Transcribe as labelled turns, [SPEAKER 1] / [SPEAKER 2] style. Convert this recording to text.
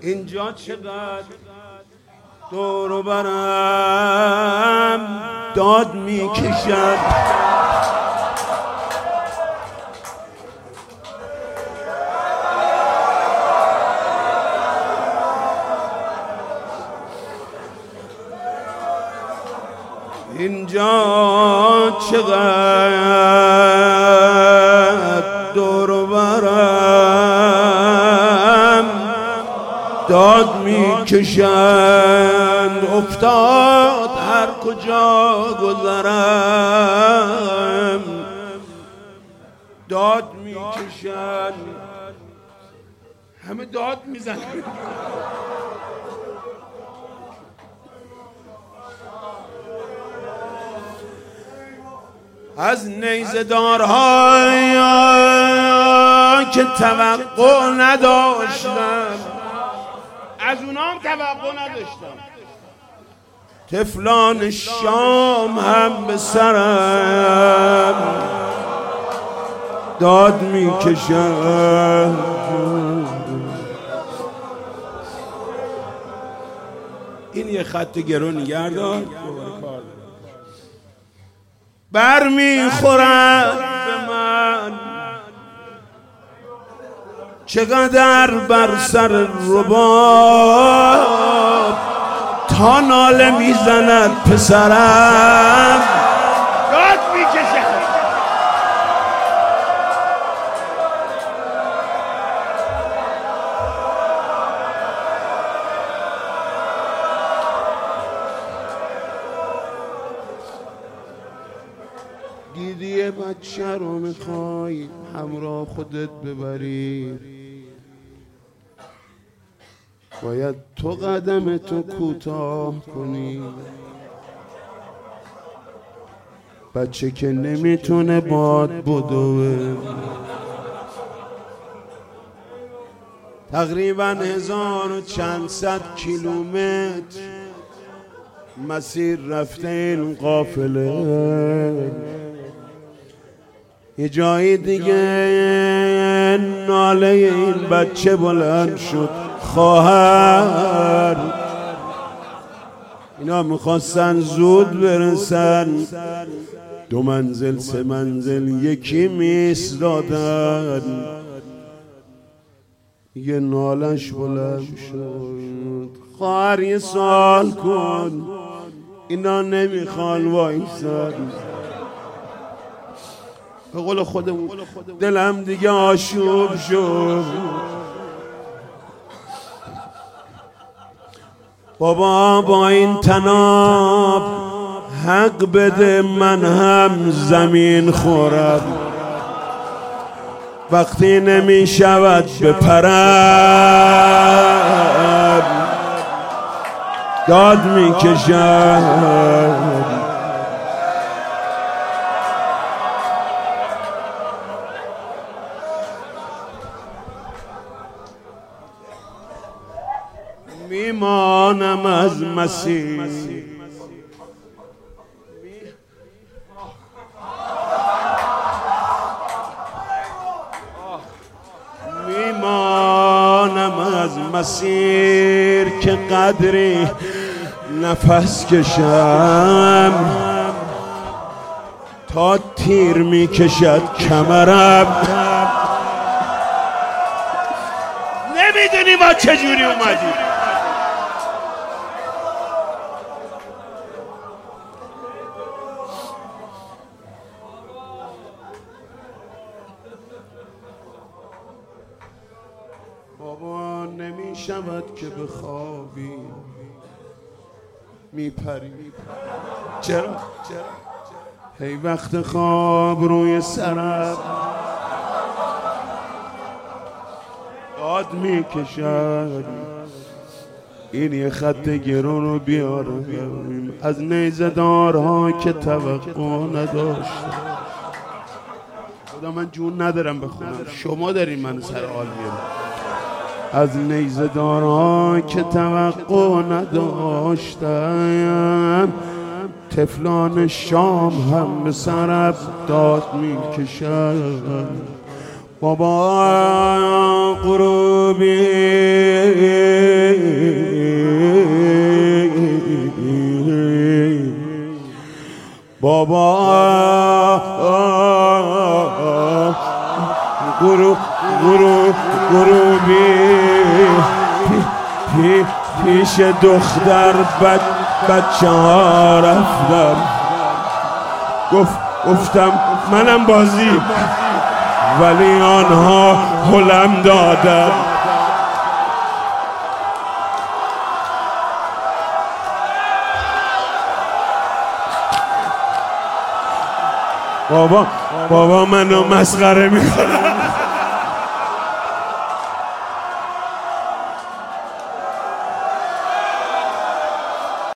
[SPEAKER 1] اینجا چقدر دور و برم داد میکشد، اینجا چقدر دور و برم داد میکشند، افتاد هر کجا گذرم داد میکشند، همه داد میزنند. از نیزه دارهای که توقع نداشتم، از اونام توقع نداشتم، طفلان شام هم به سرم داد میکشن. این یه خط گرون گردان بر میخورد به من، چقدر بر سر رباب تا ناله میزند پسرم داد میکشد. دیدی بچه رو میخوای همراه خودت ببری، باید تو قدم تو کوتاه کنی. بچه که نمیتونه باد بدوه، تقریبا 1000 کیلومتر مسیر رفته این قافله، یه جایی دیگه ناله این بچه بلند شد. خواهر اینا میخواستن زود برسن، 2 منزل 3 منزل یکی میایستادن، یه نالش بلند شد. خواهر یه سوال کن، اینا نمیخوان وایسن. به قول خودمون دلم دیگه آشوب شد. بابا با این تناب حق بده من هم زمین خورم، وقتی نمی شود بپرم داد می کشم. میمانم از مسیر، میمانم از مسیر که قدری نفس کشم، تا تیر میکشد کمرم. نمیدونی ما چجوری اومدیم. بابا نمی شود که بخوابی، میپری. چرا؟ هی وقت خواب روی سرم داد میکشد. این یه خط گرون رو بیارم از نیزه دارها که توقع نداشتم. خدا من جون ندارم بخونم، شما دارین من سر حال میارم. از نیزه دارها که توقع نداشتم، طفلان شام هم به سرم داد میکشد. بابا غروبی غروبی پیش دختر بچه ها رفتم، گفتم منم بازی، ولی آنها هلم دادن. بابا منو مسخره میکنه.